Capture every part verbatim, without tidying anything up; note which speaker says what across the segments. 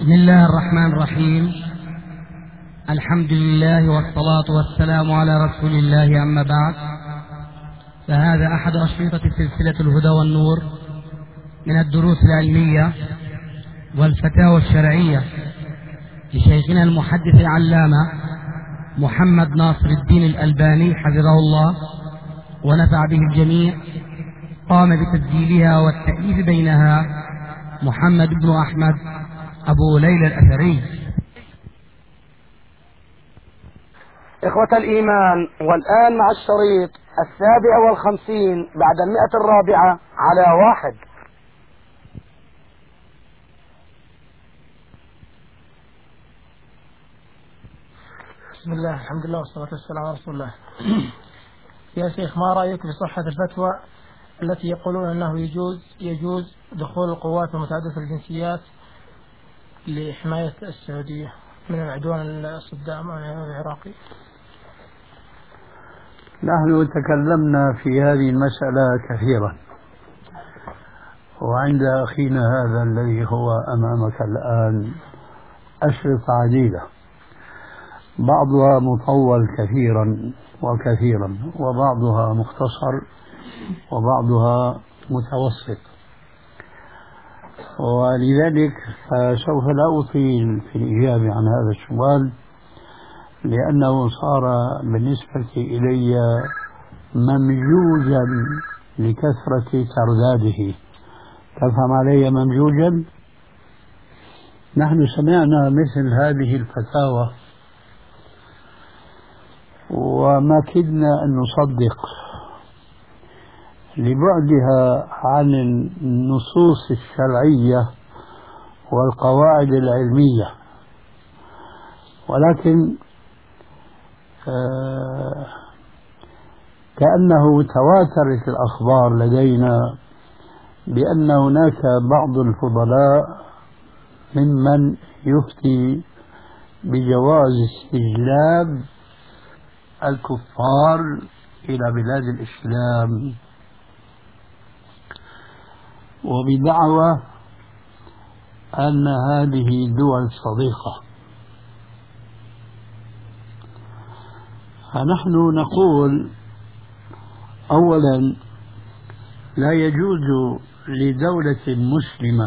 Speaker 1: بسم الله الرحمن الرحيم. الحمد لله والصلاة والسلام على رسول الله، أما بعد، فهذا أحد أشرطة سلسلة الهدى والنور من الدروس العلمية والفتاوى الشرعية لشيخنا المحدث العلامة محمد ناصر الدين الألباني حفظه الله ونفع به الجميع. قام بتسجيلها والتأليف بينها محمد بن أحمد أبو ليلى الأثري.
Speaker 2: إخوة الإيمان، والآن مع الشريط السابع والخمسين بعد المئة الرابعة على واحد.
Speaker 3: بسم الله، الحمد لله والصلاة والسلام على رسول الله. يا شيخ، ما رأيك بصحة الفتوى التي يقولون أنه يجوز يجوز دخول القوات المتعددة الجنسيات لحماية السعودية من العدوان الصدام العراقي؟
Speaker 4: نحن تكلمنا في هذه المسألة كثيرا، وعند أخينا هذا الذي هو أمامك الآن أشرطة عديدة، بعضها مطول كثيرا وكثيرا، وبعضها مختصر، وبعضها متوسط. ولذلك فسوف لا أطيل في الإجابة عن هذا السؤال، لأنه صار بالنسبة إلي ممجوجا لكثرة ترداده. تفهم علي ممجوجا؟ نحن سمعنا مثل هذه الفتاوى وما كدنا أن نصدق لبعدها عن النصوص الشرعية والقواعد العلمية، ولكن آه كأنه تواترت الأخبار لدينا بأن هناك بعض الفضلاء ممن يفتي بجواز استجلاب الكفار إلى بلاد الإسلام، وبدعوى أن هذه دول صديقة. فنحن نقول أولا لا يجوز لدولة مسلمة،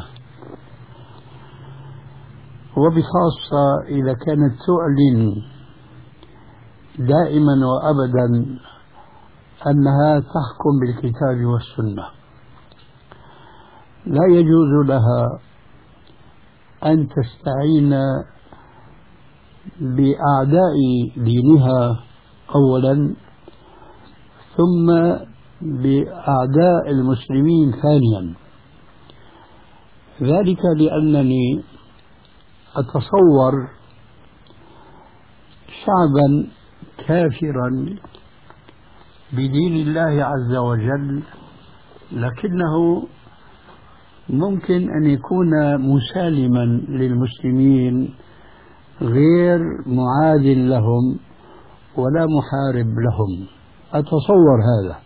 Speaker 4: وبخاصة إذا كانت تعلن دائما وأبدا أنها تحكم بالكتاب والسنة، لا يجوز لها أن تستعين بأعداء دينها أولا، ثم بأعداء المسلمين ثانيا. ذلك لأنني أتصور شعبا كافرا بدين الله عز وجل، لكنه ممكن أن يكون مسالما للمسلمين غير معاد لهم ولا محارب لهم. أتصور هذا.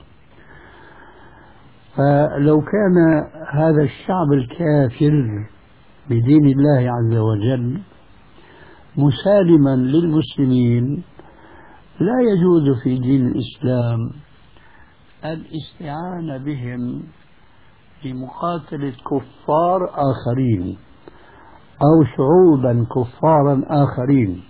Speaker 4: فلو كان هذا الشعب الكافر بدين الله عز وجل مسالما للمسلمين، لا يجوز في دين الإسلام الاستعانة بهم لمقاتلة كفار آخرين أو شعوبا كفارا آخرين.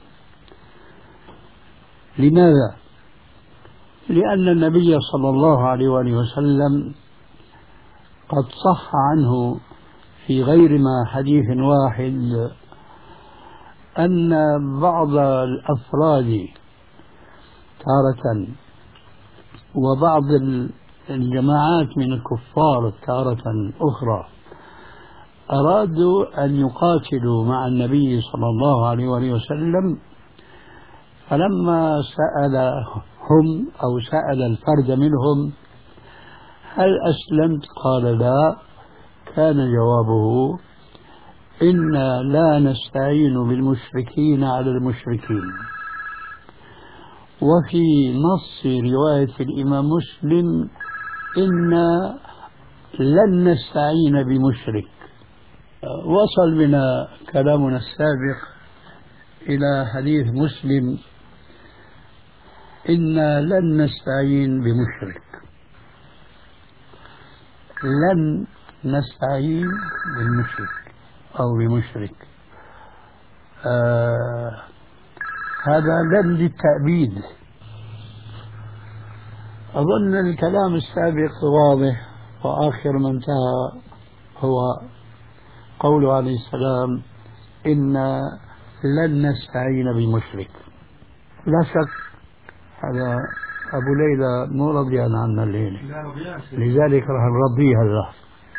Speaker 4: لماذا؟ لأن النبي صلى الله عليه وآله وسلم قد صح عنه في غير ما حديث واحد أن بعض الأفراد تارة وبعض الجماعات من الكفار تارة أخرى أرادوا أن يقاتلوا مع النبي صلى الله عليه وآله وسلم، فلما سألهم أو سأل الفرد منهم هل أسلمت؟ قال لا. كان جوابه إنا لا نستعين بالمشركين على المشركين. وفي نص رواية الإمام مسلم إنا لن نستعين بمشرك. وصل بنا كلامنا السابق إلى حديث مسلم: إنا لن نستعين بمشرك، لن نستعين بالمشرك أو بمشرك. آه هذا لن للتأبيد. أظن الكلام السابق واضح، وآخر ما انتهى هو قوله عليه السلام: إنا لن نستعين بمشرك. لا شك هذا أبو ليلى مو رضيان عنا الليلة، لذلك راح نرضيها له.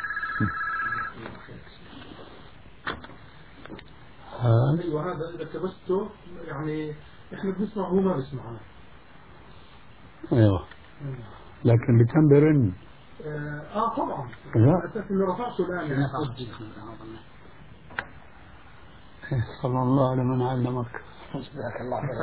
Speaker 5: وهذا إذا كبسته يعني إحنا بنسمع وهو ما بيسمعنا.
Speaker 4: أيوه، لكن بتنبرن.
Speaker 5: آه طبعا.
Speaker 4: لا
Speaker 5: أساس إنه رفعته الآن يعني.
Speaker 4: صلى الله على من علمك.
Speaker 2: جزاك الله خير.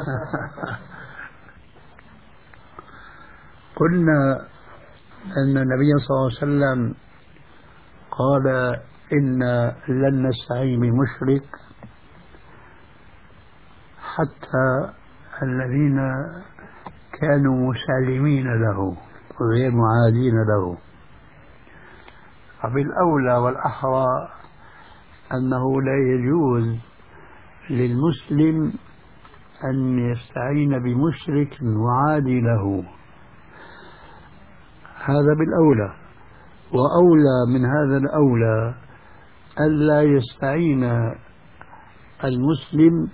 Speaker 4: قلنا أن النبي صلى الله عليه وسلم قال: إنا لن نستعين بمشرك حتى الذين كانوا مسالمين له غير معادين له. فبالأولى والأحرى أنه لا يجوز للمسلم أن يستعين بمشرك معادي له، هذا بالأولى. وأولى من هذا الأولى ألا يستعين المسلم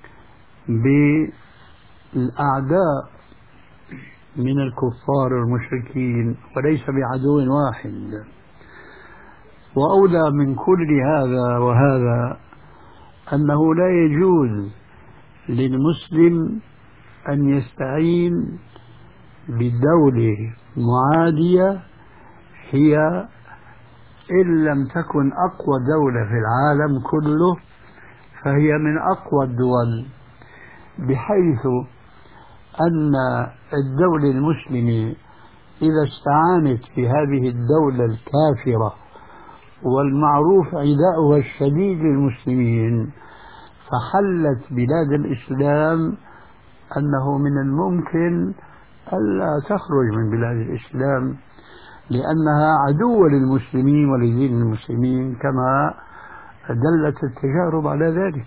Speaker 4: بالأعداء من الكفار والمشركين، وليس بعدو واحد. وأولى من كل هذا وهذا أنه لا يجوز للمسلم أن يستعين بدولة معادية هي إن لم تكن أقوى دولة في العالم كله فهي من أقوى الدول، بحيث أن الدولة المسلمة إذا استعانت بهذه الدولة الكافرة والمعروف عداؤها الشديد للمسلمين فحلت بلاد الإسلام، أنه من الممكن ألا تخرج من بلاد الإسلام لأنها عدوة للمسلمين ولدين المسلمين، كما دلت التجارب على ذلك.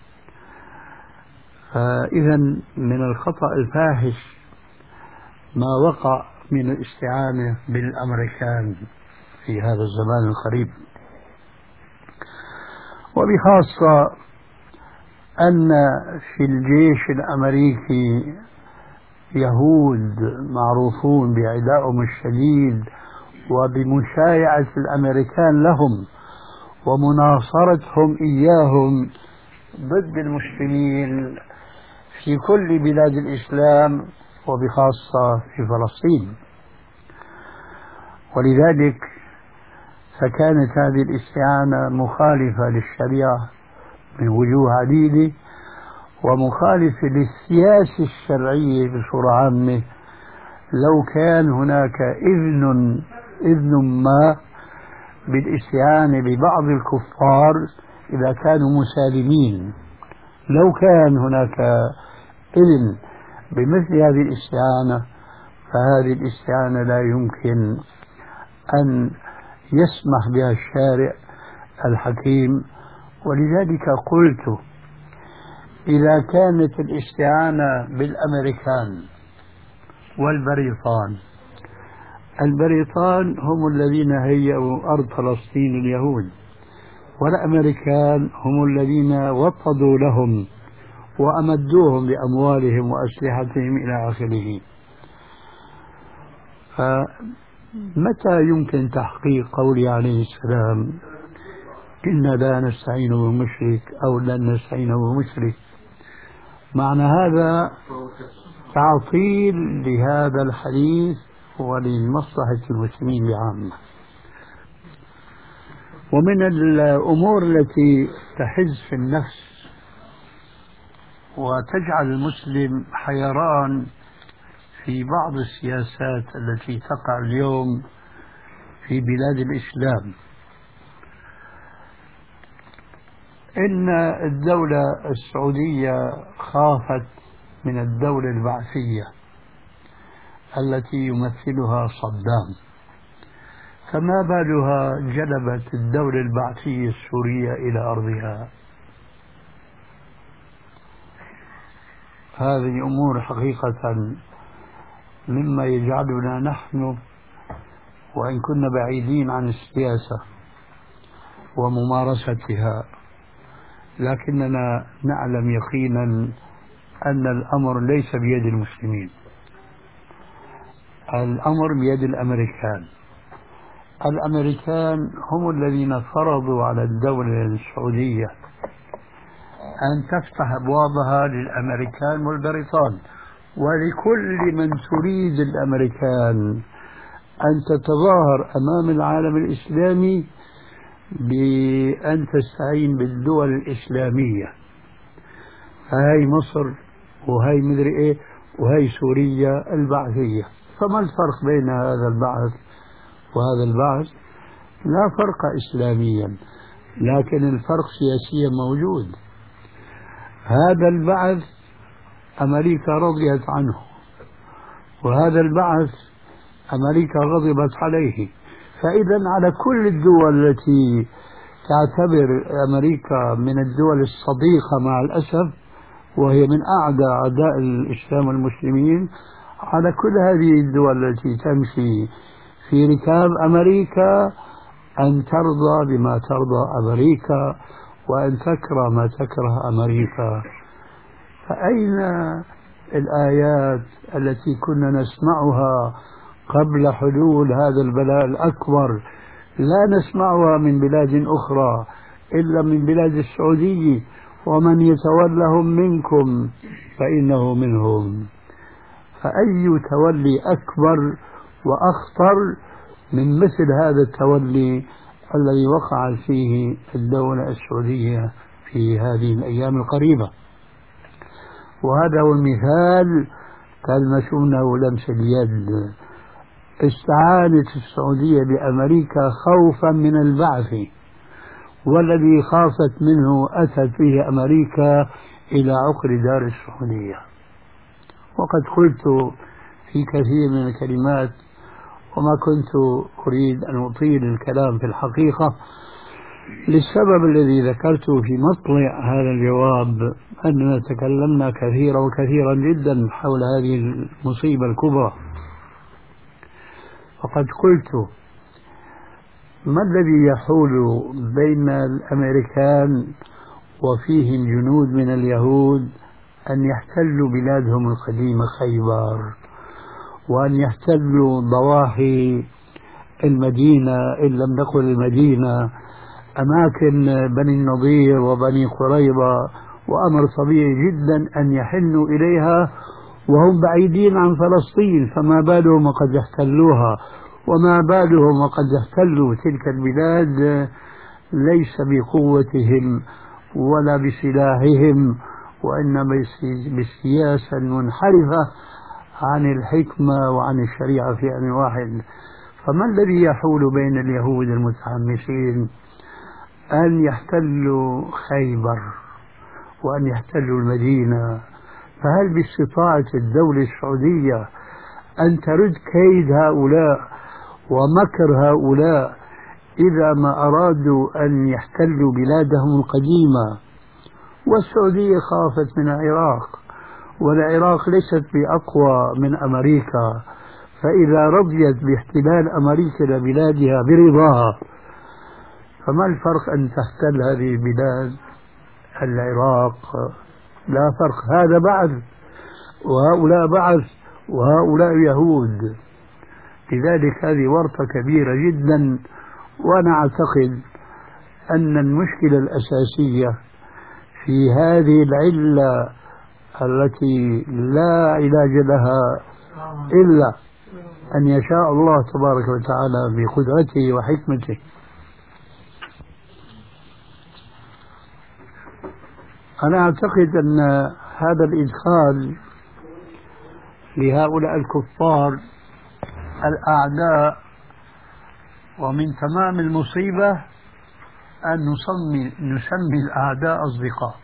Speaker 4: فإذا من الخطأ الفاحش ما وقع من الاستعانة بالأمريكان في هذا الزمان القريب، وبخاصة أن في الجيش الأمريكي يهود معروفون بعدائهم الشديد وبمشايعة الأمريكان لهم ومناصرتهم إياهم ضد المسلمين في كل بلاد الإسلام وبخاصة في فلسطين. ولذلك فكانت هذه الاستعانة مخالفة للشريعة من وجوه عديدة، ومخالفة للسياسة الشرعية بصورة عامة. لو كان هناك إذن إذن ما بالاستعانة ببعض الكفار إذا كانوا مسالمين، لو كان هناك إذن بمثل هذه الاستعانة، فهذه الاستعانة لا يمكن أن يسمح بها الشارع الحكيم. ولذلك قلت: إذا كانت الاستعانة بالأمريكان والبريطان، البريطان هم الذين هيئوا أرض فلسطين اليهود، والأمريكان هم الذين وطدوا لهم وأمدوهم بأموالهم وأسلحتهم إلى آخره. فمتى يمكن تحقيق قوله عليه السلام: إنا لا نستعين بمشرك أو لن نستعين بمشرك؟ معنى هذا تعطيل لهذا الحديث ولمصلحة المسلمين بعامة. ومن الأمور التي تحز في النفس وتجعل المسلم حيران في بعض السياسات التي تقع اليوم في بلاد الإسلام إن الدولة السعودية خافت من الدولة البعثية التي يمثلها صدام، فما بالها جلبت الدولة البعثية السورية إلى أرضها؟ هذه أمور حقيقة مما يجعلنا نحن، وإن كنا بعيدين عن السياسة وممارستها، لكننا نعلم يقينا أن الأمر ليس بيد المسلمين، الأمر بيد الأمريكان. الأمريكان هم الذين فرضوا على الدولة السعودية أن تفتح أبوابها للأمريكان والبريطان ولكل من تريد الأمريكان أن تتظاهر أمام العالم الإسلامي بأن تستعين بالدول الإسلامية. هاي مصر وهي مدري إيه وهي سوريا البعثية. فما الفرق بين هذا البعث وهذا البعث؟ لا فرق إسلاميا، لكن الفرق سياسيا موجود. هذا البعث أمريكا رضيت عنه، وهذا البعث أمريكا غضبت عليه. فإذا على كل الدول التي تعتبر أمريكا من الدول الصديقة مع الأسف، وهي من أعدى أعداء الإسلام والمسلمين، على كل هذه الدول التي تمشي في ركاب أمريكا أن ترضى بما ترضى أمريكا وأن تكره ما تكره أمريكا. فأين الآيات التي كنا نسمعها قبل حلول هذا البلاء الأكبر؟ لا نسمعها من بلاد أخرى إلا من بلاد السعودية: ومن يتولهم منكم فإنه منهم. فأي تولي أكبر وأخطر من مثل هذا التولي الذي وقع فيه الدولة السعودية في هذه الأيام القريبة؟ وهذا هو المثال كالمشونه لمس اليد. استعانت السعودية بأمريكا خوفا من البعث، والذي خافت منه أتت به أمريكا إلى عقر دار السعودية. وقد قلت في كثير من الكلمات، وما كنت أريد أن أطيل الكلام في الحقيقة للسبب الذي ذكرته في مطلع هذا الجواب، أننا تكلمنا كثيرا وكثيرا جدا حول هذه المصيبة الكبرى. وقد قلت: ما الذي يحول بين الأمريكان وفيهم جنود من اليهود أن يحتلوا بلادهم القديمة خيبر، وأن يحتلوا ضواحي المدينة إن لم نقل المدينة، أماكن بني النضير وبني قريظة، وأمر طبيعي جدا أن يحنوا إليها وهم بعيدين عن فلسطين؟ فما بالهم وقد احتلوها، وما بالهم وقد احتلوا تلك البلاد ليس بقوتهم ولا بسلاحهم، وإنما بالسياسة المنحرفة عن الحكمة وعن الشريعة في آن واحد. فما الذي يحول بين اليهود المتحمسين أن يحتلوا خيبر وأن يحتلوا المدينة؟ فهل باستطاعة الدولة السعودية أن ترد كيد هؤلاء ومكر هؤلاء إذا ما أرادوا أن يحتلوا بلادهم القديمة؟ والسعودية خافت من العراق، والعراق ليست بأقوى من أمريكا، فإذا رضيت باحتلال أمريكا لبلادها برضاها، فما الفرق أن تحتل هذه البلاد العراق؟ لا فرق. هذا بعث وهؤلاء بعث وهؤلاء يهود. لذلك هذه ورطة كبيرة جدا. وأنا أعتقد أن المشكلة الأساسية في هذه العلة التي لا علاج لها إلا أن يشاء الله تبارك وتعالى بقدرته وحكمته. أنا أعتقد أن هذا الإدخال لهؤلاء الكفار الأعداء، ومن تمام المصيبة أن نسمي, نسمي الأعداء أصدقاء.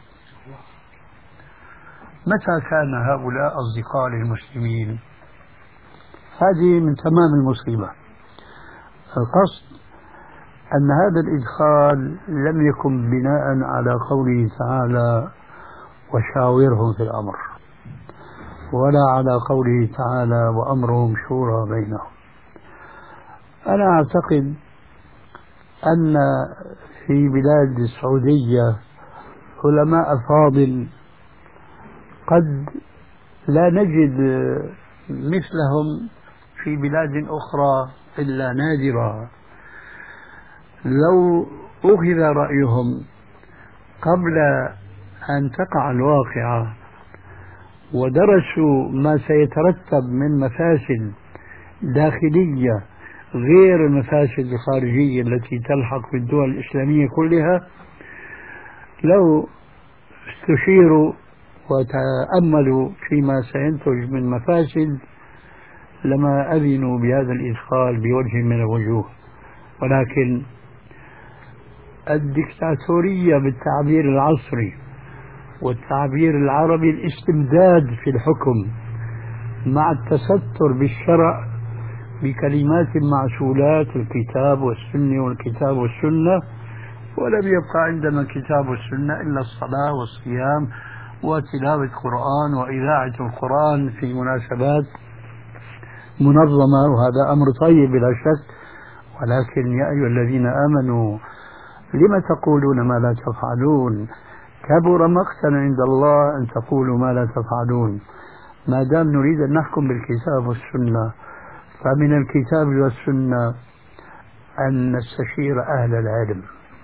Speaker 4: متى كان هؤلاء أصدقاء للمسلمين؟ هذه من تمام المصيبة. القصد أن هذا الإدخال لم يكن بناء على قوله تعالى وشاورهم في الأمر، ولا على قوله تعالى وأمرهم شورى بينهم. أنا أعتقد أن في بلاد السعودية علماء فاضل قد لا نجد مثلهم في بلاد أخرى إلا نادرا. لو أخذ رأيهم قبل أن تقع الواقعة ودرسوا ما سيترتب من مفاسد داخلية غير المفاسد الخارجية التي تلحق بالدول الإسلامية كلها، لو استشيروا وتأملوا فيما سينتج من مفاسد لما أذنوا بهذا الإدخال بوجه من الوجوه. ولكن الدكتاتورية بالتعبير العصري والتعبير العربي الاستمداد في الحكم مع التستر بالشرع بكلمات معسولات الكتاب والسنة والكتاب والسنة، ولم يبقى عندنا الكتاب والسنة إلا الصلاة والصيام وتلاوة القرآن وإذاعة القرآن في مناسبات منظمة، وهذا أمر طيب بلا شك. ولكن يا أيها الذين آمنوا لم تقولون ما لا تفعلون، كبر مقتا عند الله أن تقولوا ما لا تفعلون. ما دام نريد أن نحكم بالكتاب والسنة فمن الكتاب والسنة أن نستشير أهل العلم.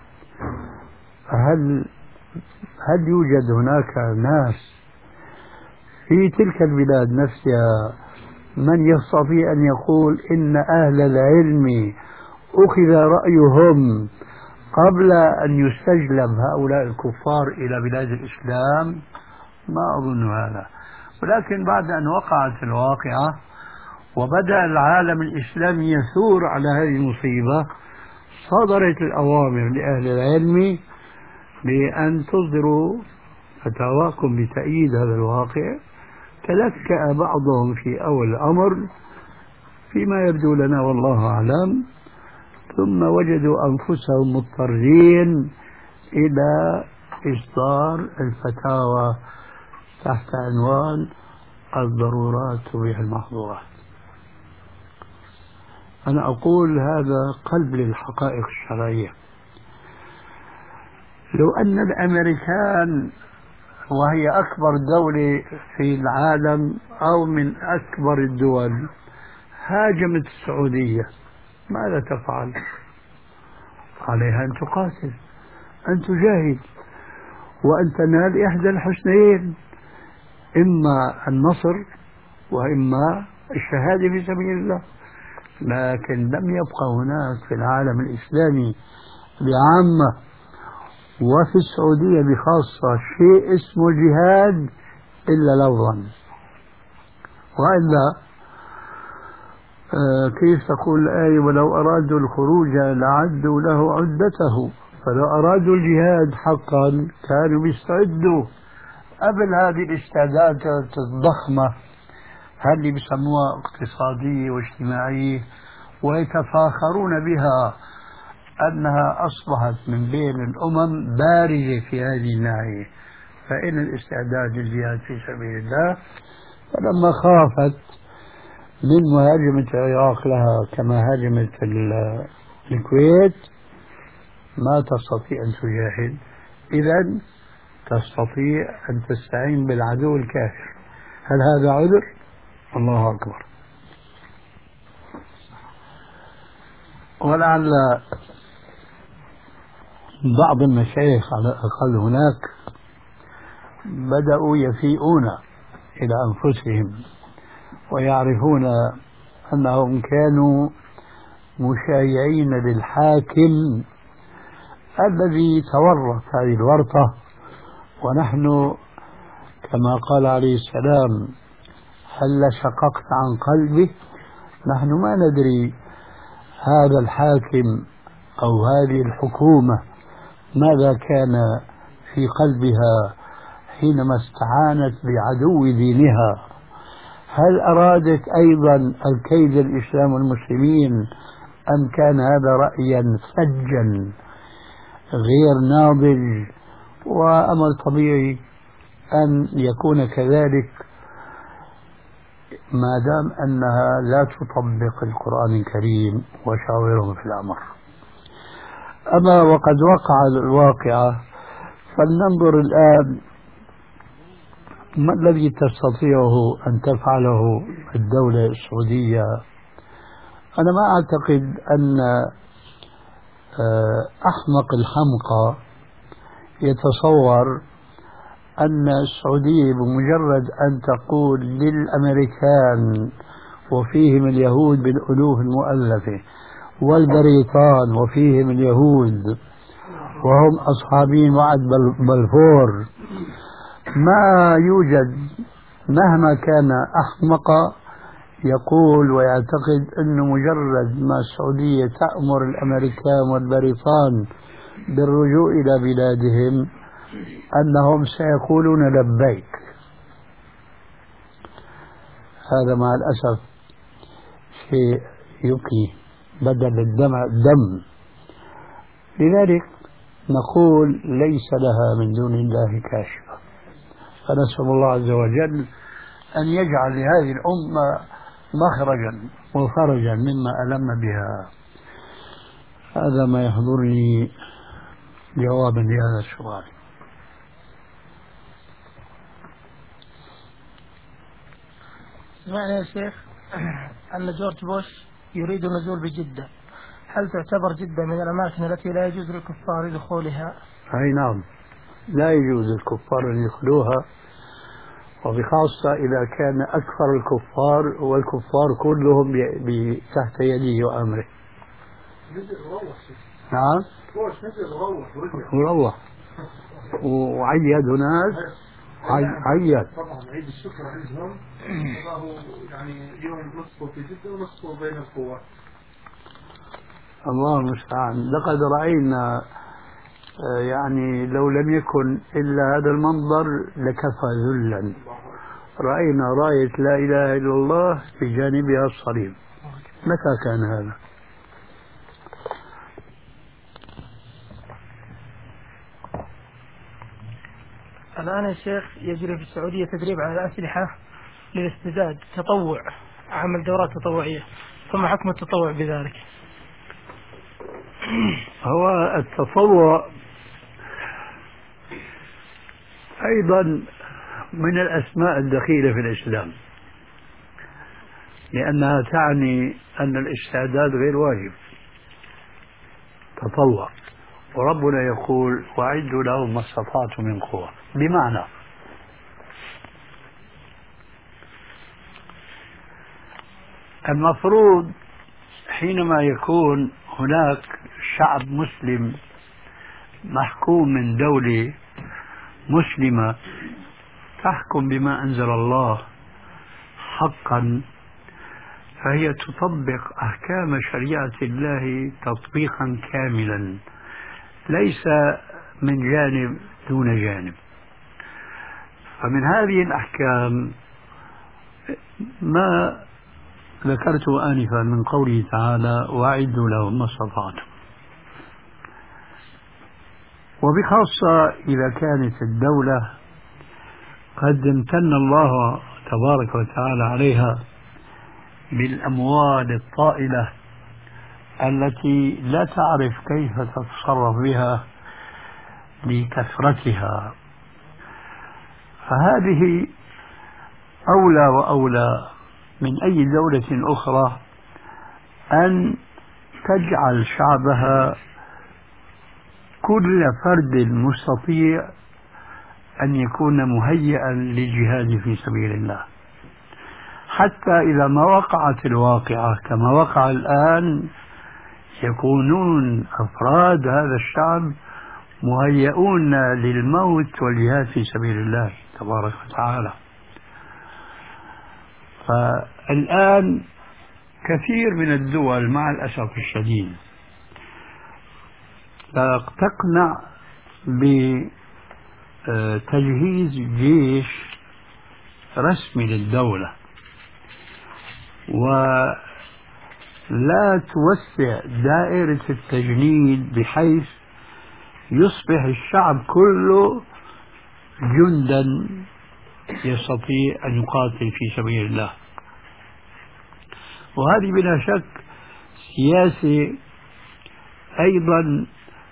Speaker 4: هل هل يوجد هناك ناس في تلك البلاد نفسها من يستطيع أن يقول إن أهل العلم أخذ رأيهم قبل أن يستجلب هؤلاء الكفار إلى بلاد الإسلام؟ ما أظن هذا. ولكن بعد أن وقعت الواقعة وبدأ العالم الإسلامي يثور على هذه المصيبة، صدرت الأوامر لأهل العلم بأن تصدروا فتاواكم بتأييد هذا الواقع. تلكأ بعضهم في أول الأمر فيما يبدو لنا والله أعلم، ثم وجدوا أنفسهم مضطرين إلى إصدار الفتاوى تحت عنوان الضرورات تبيح المحظورات. أنا أقول هذا قلب للحقائق الشرعية. لو أن الأمريكان وهي أكبر دولة في العالم أو من أكبر الدول هاجمت السعودية، ماذا تفعل؟ عليها أن تقاتل، أن تجاهد، وأن تنال إحدى الحسنيين، إما النصر وإما الشهادة في سبيل الله. لكن لم يبقى هناك في العالم الإسلامي بعامة وفي السعودية بخاصة شيء اسمه جهاد إلا لفظا. وإلا آه كيف تقول الآية ولو أرادوا الخروج لعدوا له عدته، فلو أرادوا الجهاد حقا كانوا بيستعدوا قبل هذه الاستعدادات الضخمة هذه بيسموها اقتصادية واجتماعية، ويتفاخرون بها أنها أصبحت من بين الأمم بارزة في هذه الناحية. فإن الاستعداد للجهاد في سبيل الله، فلما خافت من مهاجمة العراق لها كما هاجمت الكويت ما تستطيع أن تجاهد، إذن تستطيع أن تستعين بالعدو الكافر. هل هذا عذر؟ الله أكبر. ولعل بعض المشايخ على الأقل هناك بدأوا يفيئون إلى أنفسهم ويعرفون أنهم كانوا مشايعين للحاكم الذي تورط هذه الورطة. ونحن كما قال عليه السلام هل شققت عن قلبه، نحن ما ندري هذا الحاكم أو هذه الحكومة ماذا كان في قلبها حينما استعانت بعدو دينها؟ هل أرادت أيضا الكيد الإسلام والمسلمين أم كان هذا رأيا فجا غير ناضج؟ وأمر طبيعي أن يكون كذلك ما دام أنها لا تطبق القرآن الكريم وشاورهم في الأمر. أما وقد وقع الواقعة، فلننظر الآن ما الذي تستطيعه أن تفعله الدولة السعودية. أنا ما أعتقد أن أحمق الحمقى يتصور أن السعودية بمجرد أن تقول للأمريكان وفيهم اليهود بالألوف المؤلفة والبريطان وفيهم اليهود وهم أصحابين وعد بلفور، ما يوجد مهما كان أحمق يقول ويعتقد أنه مجرد ما السعودية تأمر الأمريكان والبريطان بالرجوع إلى بلادهم أنهم سيقولون لبيك. هذا مع الأسف شيء يبكي بدل الدمع الدم. لذلك نقول ليس لها من دون الله كاشفة، فنسأل الله عز وجل أن يجعل لهذه الأمة مخرجا وفرجا مما ألم بها. هذا ما يحضرني جوابا لهذا السؤال.
Speaker 3: سمعنا يا شيخ أن جورج بوش يريد النزول بجدة، هل تعتبر جدة من الأماكن التي لا يجوز للكفار دخولها؟
Speaker 4: أي نعم، لا يجوز للكفار أن يدخلوها، وبخاصة إذا كان أكثر الكفار والكفار كلهم تحت يده وأمره. نعم مروح وعيد ناس عيد
Speaker 5: طبعا عيد الشكر عندهم يعني يوم نصفه في جدة ونصفه بين القوات.
Speaker 4: الله المستعان. لقد رأينا يعني لو لم يكن إلا هذا المنظر لكفى ذلا. رأينا راية لا إله إلا الله بجانبها الصليب. متى كان هذا؟
Speaker 3: الآن يا شيخ يجري في السعودية تدريب على الأسلحة للاستعداد تطوع، عمل دورات تطوعية، ثم حكم التطوع بذلك.
Speaker 4: هو التطوع أيضا من الأسماء الدخيلة في الإسلام، لأنها تعني أن الاستعداد غير واجب، تطوع. وربنا يقول وأعدوا لهم ما استطعتم من قوة، بمعنى المفروض حينما يكون هناك شعب مسلم محكوم من دولة مسلمة تحكم بما أنزل الله حقا، فهي تطبق أحكام شريعة الله تطبيقا كاملا، ليس من جانب دون جانب. فمن هذه الأحكام ما ذكرته آنفا من قوله تعالى وأعدوا لهم ما استطعتم. وبخاصة إذا كانت الدولة قد امتن الله تبارك وتعالى عليها بالأموال الطائلة التي لا تعرف كيف تتصرف بها لكثرتها، فهذه أولى وأولى من أي دولة أخرى أن تجعل شعبها كل فرد مستطيع أن يكون مهيئا للجهاد في سبيل الله، حتى إذا ما وقعت الواقعة كما وقع الآن يكونون أفراد هذا الشعب مهيئون للموت والجهاد في سبيل الله تبارك وتعالى. فالآن كثير من الدول مع الأسف الشديد لا تقنع بتجهيز جيش رسمي للدولة، ولا توسع دائرة التجنيد بحيث يصبح الشعب كله جندا يستطيع أن يقاتل في سبيل الله. وهذه بلا شك سياسة أيضا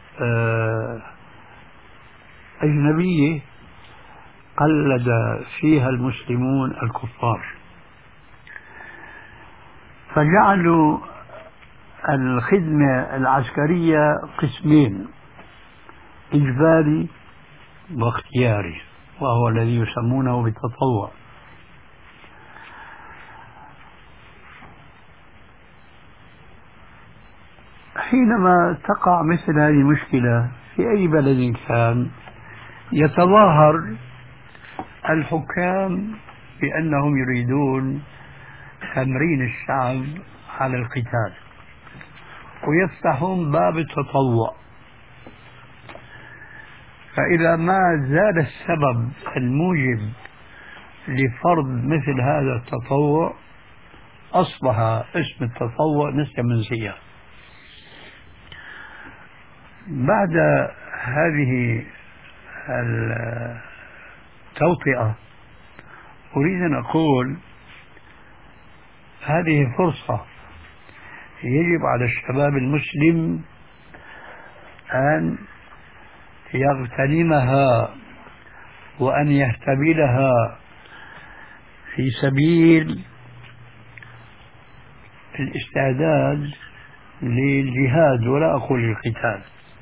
Speaker 4: أجنبية قلد فيها المسلمون الكفار، فجعلوا الخدمة العسكرية قسمين: إجباري واختياري، وهو الذي يسمونه بالتطوع. حينما تقع مثل هذه المشكلة في أي بلد كان، يتظاهر الحكام بأنهم يريدون تمرين الشعب على القتال، ويفتحون باب التطوع. فإذا ما زال السبب الموجب لفرض مثل هذا التطوع، أصبح اسم التطوع نسيا منسيا. بعد هذه التوطئة أريد أن أقول هذه فرصة يجب على الشباب المسلم أن يغتنمها وأن يهتبلها في سبيل الاستعداد للجهاد، ولا أقول للقتال،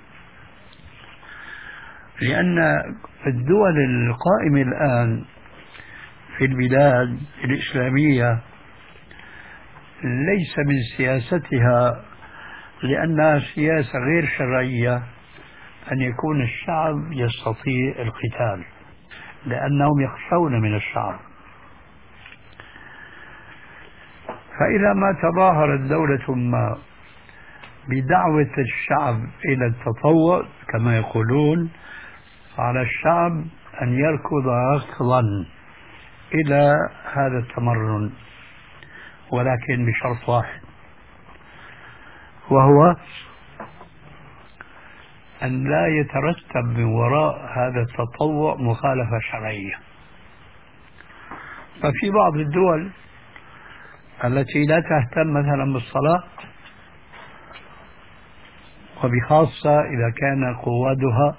Speaker 4: لأن الدول القائمة الآن في البلاد الإسلامية ليس من سياستها، لأنها سياسة غير شرعية، أن يكون الشعب يستطيع القتال، لأنهم يخشون من الشعب. فإذا ما تظاهرت دولة ما بدعوة الشعب إلى التطوع كما يقولون، على الشعب أن يركض ركضا إلى هذا التمرن، ولكن بشرط واحد، وهو أن لا يترتب من وراء هذا التطوع مخالفة شرعية. ففي بعض الدول التي لا تهتم مثلا بالصلاة، وبخاصة إذا كان قوادها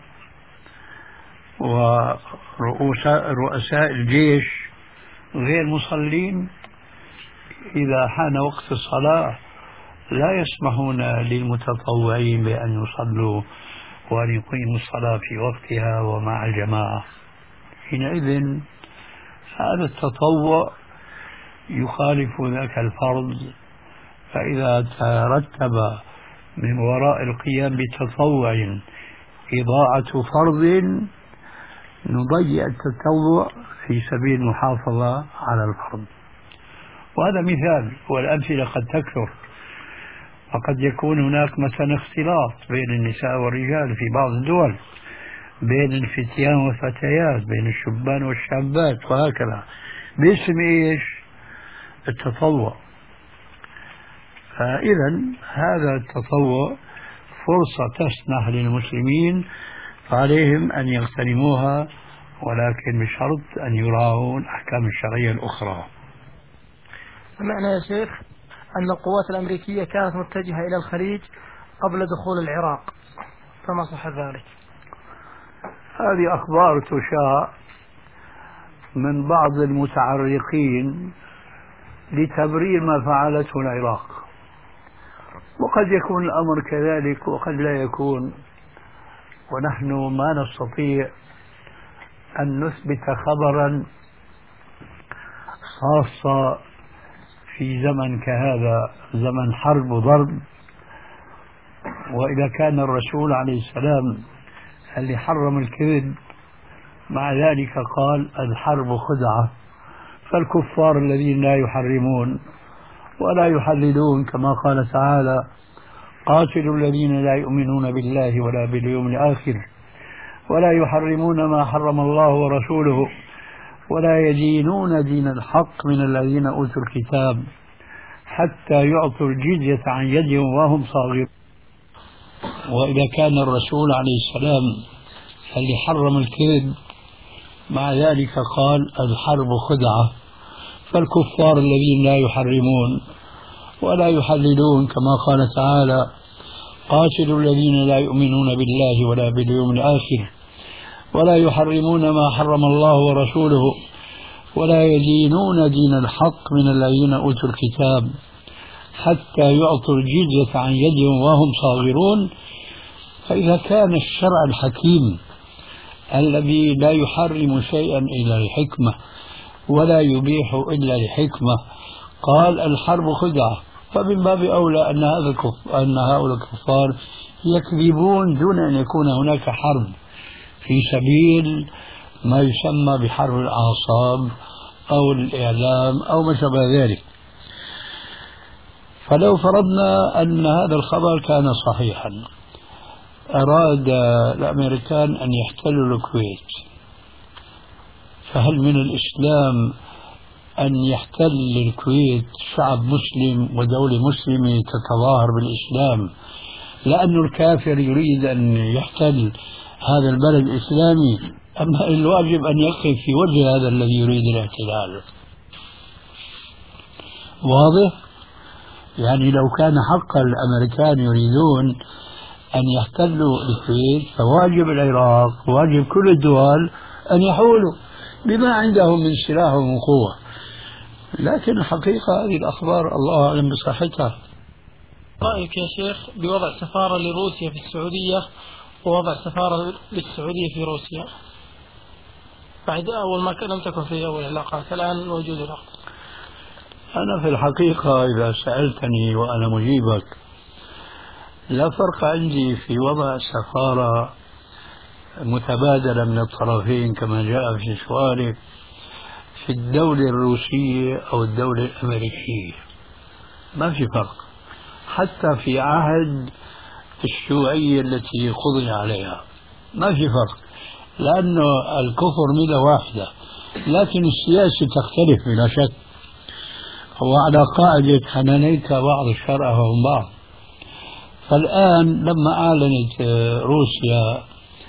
Speaker 4: ورؤساء الجيش غير مصلين، إذا حان وقت الصلاة لا يسمحون للمتطوعين بأن يصلوا وأن يقيموا الصلاة في وقتها ومع الجماعة. حينئذ هذا التطوع يخالف ذاك الفرض، فإذا ترتب من وراء القيام بتطوع إضاعة فرض، نضيع التطوع في سبيل المحافظة على الفرض. وهذا مثال، والأمثلة قد تكثر، فقد يكون هناك مثلا اختلاط بين النساء والرجال في بعض الدول، بين الفتيان والفتيات، بين الشبان والشابات، وهكذا، باسم ايش؟ التطوع. فإذا هذا التطوع فرصة تسنح للمسلمين، فعليهم أن يغتنموها، ولكن بشرط أن يراعون الأحكام الشرعية الأخرى.
Speaker 3: سمعنا يا شيخ أن القوات الأمريكية كانت متجهة إلى الخليج قبل دخول العراق، فما صح ذلك؟
Speaker 4: هذه أخبار تشاع من بعض المتعرقين لتبرير ما فعلته العراق، وقد يكون الأمر كذلك وقد لا يكون، ونحن ما نستطيع أن نثبت خبرا خاصة في زمن كهذا، زمن حرب وضرب. وإذا كان الرسول عليه السلام اللي حرم الكذب، مع ذلك قال الحرب خدعة، فالكفار الذين لا يحرمون ولا يحللون كما قال تعالى قاتلوا الذين لا يؤمنون بالله ولا باليوم الآخر ولا يحرمون ما حرم الله ورسوله ولا يدينون دين الحق من الذين أوتوا الكتاب حتى يعطوا الجزية عن يد وهم صاغرون. وإذا كان الرسول عليه السلام اللي حرم الكذب مع ذلك قال الحرب خدعة، فالكفار الذين لا يحرمون ولا يحللون كما قال تعالى قاتلوا الذين لا يؤمنون بالله ولا باليوم الآخر ولا يحرمون ما حرم الله ورسوله ولا يدينون دين الحق من الذين أوتوا الكتاب حتى يعطوا الجزية عن يد وهم صاغرون. فإذا كان الشرع الحكيم الذي لا يحرم شيئا إلا لحكمة ولا يبيح إلا لحكمة قال الحرب خدعة، فمن باب أولى أن هذا الكف... أن هؤلاء الكفار يكذبون دون أن يكون هناك حرب في سبيل ما يسمى بحرب الأعصاب أو الإعلام أو ما شابه ذلك. فلو فرضنا أن هذا الخبر كان صحيحا، أراد الأمريكان أن يحتلوا الكويت، فهل من الإسلام أن يحتل الكويت شعب مسلم ودولة مسلمة تتظاهر بالإسلام لأن الكافر يريد أن يحتل هذا البلد الإسلامي؟ أما الواجب أن يقف في وجه هذا الذي يريد الاحتلال. واضح؟ يعني لو كان حقا الأمريكان يريدون أن يحتلوا الكويت فواجب العراق واجب كل الدول أن يحولوا بما عندهم من سلاح وقوة. لكن الحقيقة هذه الأخبار الله أعلم بصحتها.
Speaker 3: رأيك يا شيخ بوضع سفارة لروسيا في السعودية ووضع سفارة للسعودية في روسيا بعد أول ما لم تكن في أول علاقات، الآن موجود العلاقة؟
Speaker 4: أنا في الحقيقة إذا سألتني وأنا مجيبك لا فرق عندي في وضع سفارة متبادلة من الطرفين كما جاء في سؤالك في الدولة الروسية أو الدولة الأمريكية، ما في فرق. حتى في عهد الشيوعية التي قضي عليها ما في فرق، لأنه الكفر ملة واحدة، لكن السياسة تختلف بلا شك. وعلى قاعدة حنانيك بعض الشرع هم بعض. فالآن لما أعلنت روسيا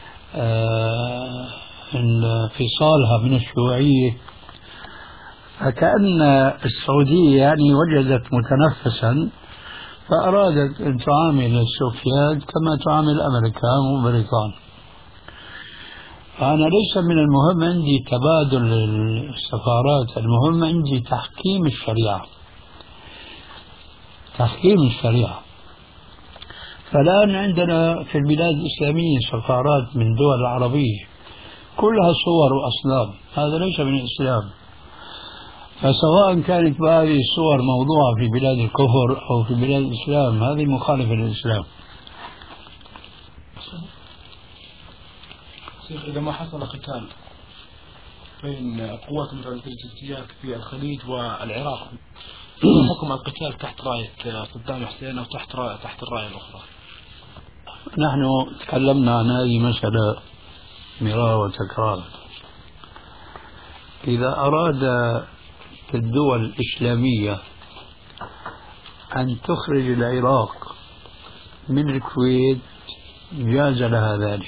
Speaker 4: انفصالها من الشيوعية فكأن السعودية يعني وجدت متنفسا فأرادت أن تعامل السوفيات كما تعامل الأمريكان وبريطانيا. فأنا ليس من المهم عندي تبادل السفارات، المهم عندي تحكيم الشريعة تحكيم الشريعة. فالآن عندنا في البلاد الإسلامية سفارات من دول العربية كلها صور وأصنام، هذا ليس من الإسلام. فسواء كانت هذه الصور موضوعة في بلاد الكفر أو في بلاد الإسلام هذه مخالفة للإسلام.
Speaker 5: شيخ إذا ما حصل قتال بين قوات متعددة الجنسيات في الخليج والعراق، حكم القتال تحت راية صدام حسين أو تحت راية تحت الراية الأخرى؟
Speaker 4: نحن تكلمنا عن هذه مسألة مرارا وتكرارا. إذا أراد الدول الإسلامية أن تخرج العراق من الكويت جاز لها ذلك.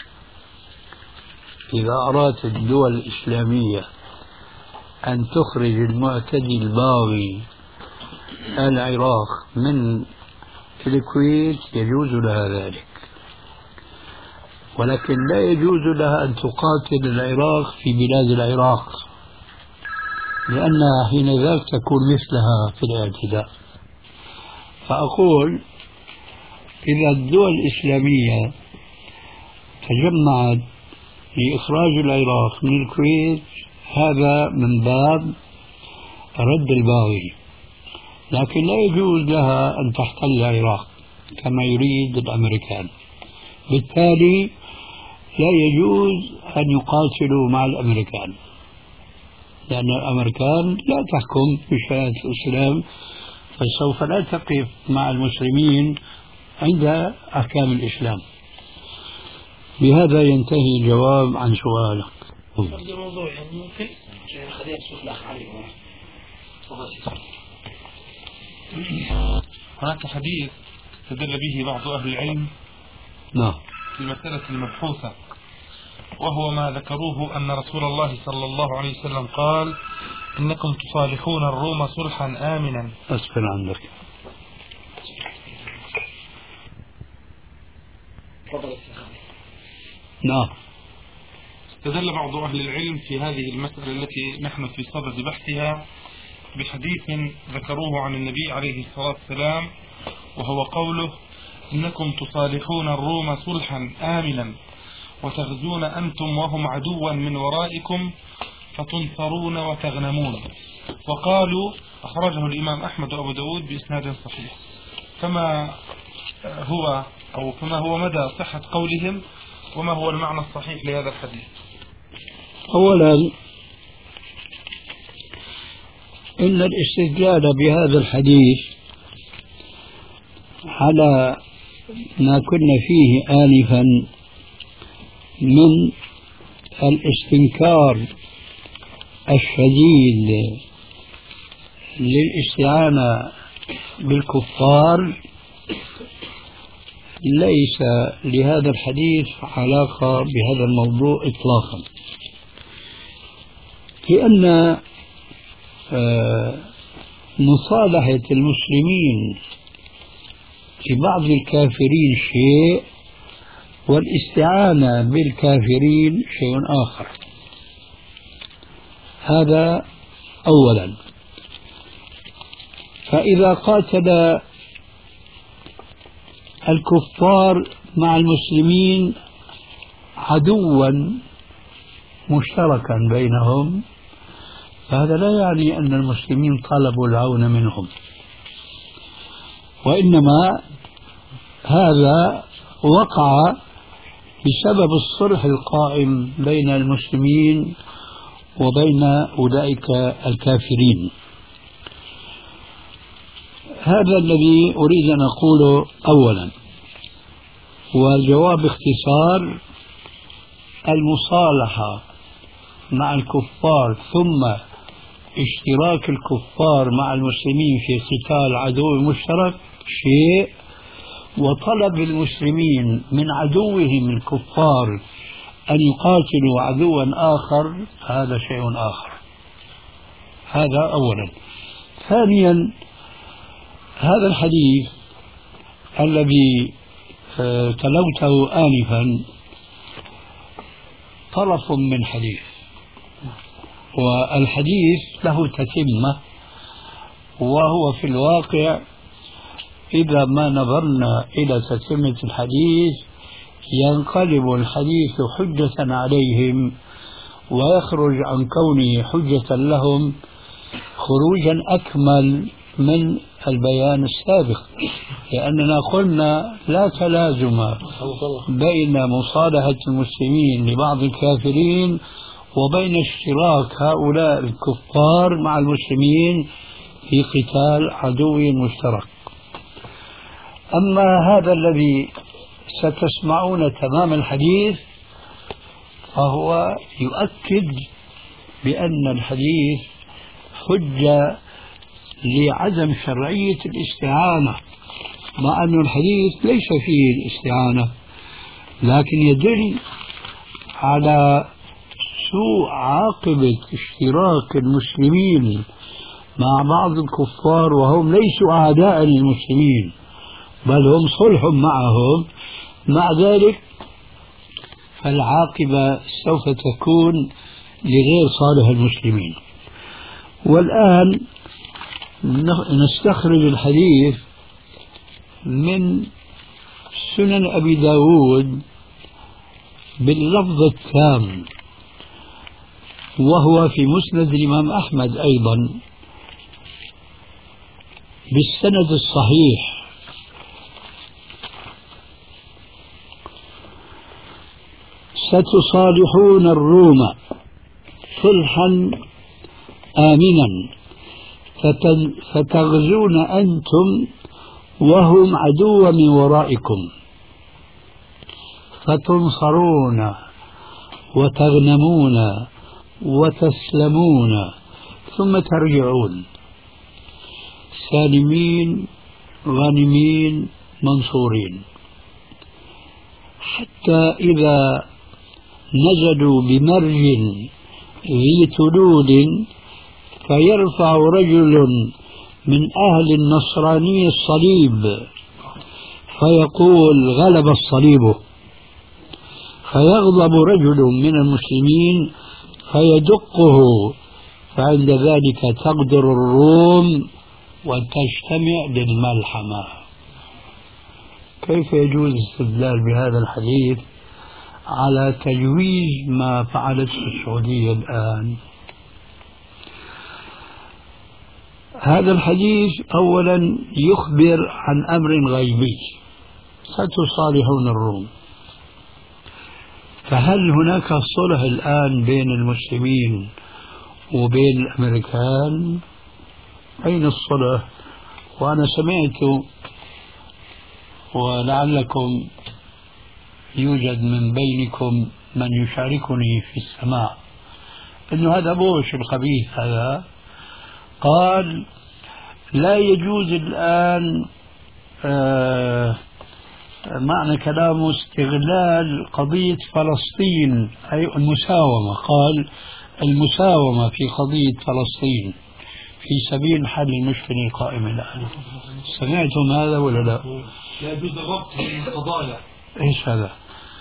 Speaker 4: إذا أرادت الدول الإسلامية أن تخرج المعتدي الباغي العراق من الكويت يجوز لها ذلك، ولكن لا يجوز لها أن تقاتل العراق في بلاد العراق لأنها حينذاك تكون مثلها في الاعتداء. فأقول إذا الدول الإسلامية تجمعت لإخراج العراق من الكويت هذا من باب رد الباغي، لكن لا يجوز لها أن تحتل العراق كما يريد الأمريكان. بالتالي لا يجوز أن يقاتلوا مع الأمريكان لأن الأمريكان لا تحكم بشريعة الإسلام، فسوف لا تقف مع المسلمين عند أحكام الإسلام. بهذا ينتهي الجواب عن سؤالك.
Speaker 5: هذا الموضوع يعني ممكن خلينا نشوف الأخ علي. هناك حديث استدل به بعض أهل العلم
Speaker 4: نعم
Speaker 5: في المسألة المبحوثة، وهو ما ذكروه أن رسول الله صلى الله عليه وسلم قال: إنكم تصالحون الروم صلحا آمنا.
Speaker 4: أسفل عندك. نعم.
Speaker 5: استدل بعض أهل العلم في هذه المسألة التي نحن في صدد بحثها بحديث ذكروه عن النبي عليه الصلاة والسلام، وهو قوله: إنكم تصالحون الروم صلحا آمنا وتغزون أنتم وهم عدوا من ورائكم فتنصرون وتغنمون. وقالوا أخرجه الإمام أحمد وأبو داود بإسناد صحيح. فما هو أو فما هو مدى صحة قولهم، وما هو المعنى الصحيح لهذا الحديث؟
Speaker 4: أولا إن الاستدلال بهذا الحديث على ما كنا فيه آنفا من الاستنكار الشديد للاستعانة بالكفار ليس لهذا الحديث علاقة بهذا الموضوع إطلاقا، لأن مصالحة المسلمين لبعض الكافرين شيء، والاستعانة بالكافرين شيء آخر. هذا أولا. فإذا قاتل الكفار مع المسلمين عدوا مشتركا بينهم، فهذا لا يعني أن المسلمين طلبوا العون منهم، وإنما هذا وقع بسبب الصلح القائم بين المسلمين وبين أولئك الكافرين. هذا الذي أريد أن أقوله أولا. والجواب باختصار: المصالحة مع الكفار ثم اشتراك الكفار مع المسلمين في قتال عدو مشترك شيء، وطلب المسلمين من عدوهم الكفار أن يقاتلوا عدوا آخر هذا شيء آخر. هذا أولا. ثانيا، هذا الحديث الذي تلوته آنفا طرف من حديث، والحديث له تتمة، وهو في الواقع إذا ما نظرنا إلى تتمة الحديث ينقلب الحديث حجة عليهم ويخرج عن كونه حجة لهم خروجا أكمل من البيان السابق، لأننا قلنا لا تلازم بين مصالحة المسلمين لبعض الكافرين وبين اشتراك هؤلاء الكفار مع المسلمين في قتال عدو مشترك. أما هذا الذي ستسمعون تمام الحديث فهو يؤكد بأن الحديث حجة لعدم شرعية الاستعانة، مع أن الحديث ليس فيه الاستعانة، لكن يدل على سوء عاقبة اشتراك المسلمين مع بعض الكفار وهم ليسوا أعداء للمسلمين بل هم صلح معهم. مع ذلك فالعاقبة سوف تكون لغير صالح المسلمين. والآن نستخرج الحديث من سنن أبي داود باللفظ التام، وهو في مسند الإمام أحمد أيضا بالسند الصحيح: ستصالحون الروم صلحا آمنا فتغزون أنتم وهم عدو من ورائكم فتنصرون وتغنمون وتسلمون ثم ترجعون سالمين غانمين منصورين، حتى إذا نزلوا بمرج ذي تلول فيرفع رجل من أهل النصرانية الصليب فيقول غلب الصليب، فيغضب رجل من المسلمين فيدقه، فعند ذلك تقدر الروم وتجتمع للملحمة. كيف يجوز الاستدلال بهذا الحديث على تجويز ما فعلته السعودية الآن؟ هذا الحديث أولا يخبر عن أمر غيبي، ستصالحون الروم، فهل هناك صلح الآن بين المسلمين وبين الأمريكان؟ أين الصلح؟ وأنا سمعت ولعلكم يوجد من بينكم من يشاركني في السماع أنه هذا بوش الخبيث هذا قال لا يجوز الآن آه معنى كلامه استغلال قضية فلسطين، أي المساومة، قال المساومة في قضية فلسطين في سبيل حل المشكلة القائمة الآن. سمعتم هذا ولا لا؟
Speaker 5: لا يجوز الربط بين القضايا.
Speaker 4: إيش هذا؟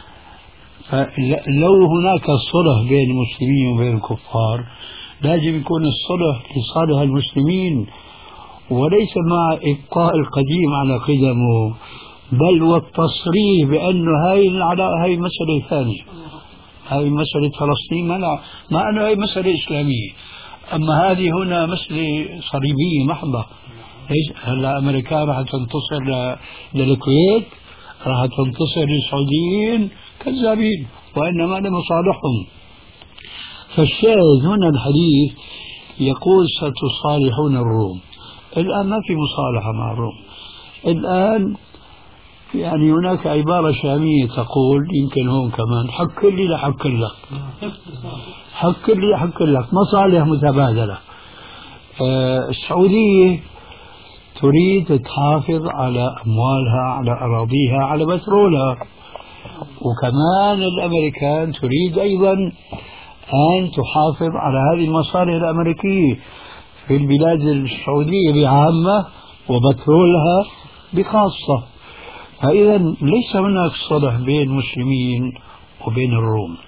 Speaker 4: فلو هناك صلح بين المسلمين وبين الكفار لازم يكون الصلح لصالح المسلمين وليس مع إبقاء القديم على قدمه، بل والتصريح بأنه هاي هاي مسألة ثانية، هاي مسألة فلسطين ما مع أنه هاي مسألة إسلامية، أما هذه هنا مسألة صليبية محضة. إيش هلا أمريكا راح تنتصر للكويت، راح تنتصر للسعوديين؟ كذابين، وإنما لمصالحهم. فالشاهد هنا الحديث يقول ستصالحون الروم. الآن ما في مصالحة مع الروم، الآن يعني هناك عبارة شامية تقول يمكن هون كمان حك لي لحك لك، حك لي لحك لك، مصالح متبادلة. آه السعودية تريد تحافظ على أموالها، على أراضيها، على بترولها، وكمان الأمريكان تريد أيضا أن تحافظ على هذه المصالح الأمريكية في البلاد السعودية بعامة وبترولها بخاصة. فإذا ليس هناك صلح بين المسلمين وبين الروم،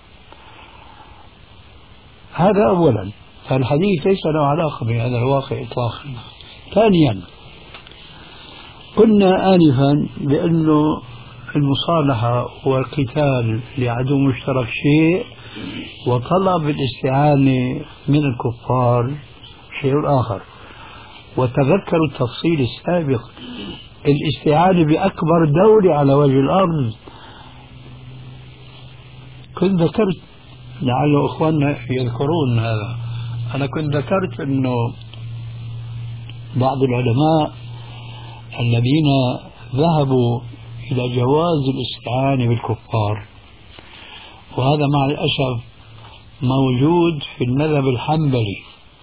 Speaker 4: هذا أولا. فالحديث ليس له علاقة بهذا الواقع إطلاقا. ثانيا قلنا آنفا بأنه المصالحة والقتال لعدو مشترك شيء، وطلب الاستعانة من الكفار شيء آخر. وتذكروا التفصيل السابق، الاستعانة بأكبر دولة على وجه الأرض. كنت ذكرت، لعل إخواننا يذكرون هذا، أنا كنت ذكرت أنه بعض العلماء الذين ذهبوا إلى جواز الاستعانة بالكفار، وهذا مع الأسف موجود في المذهب الحنبلي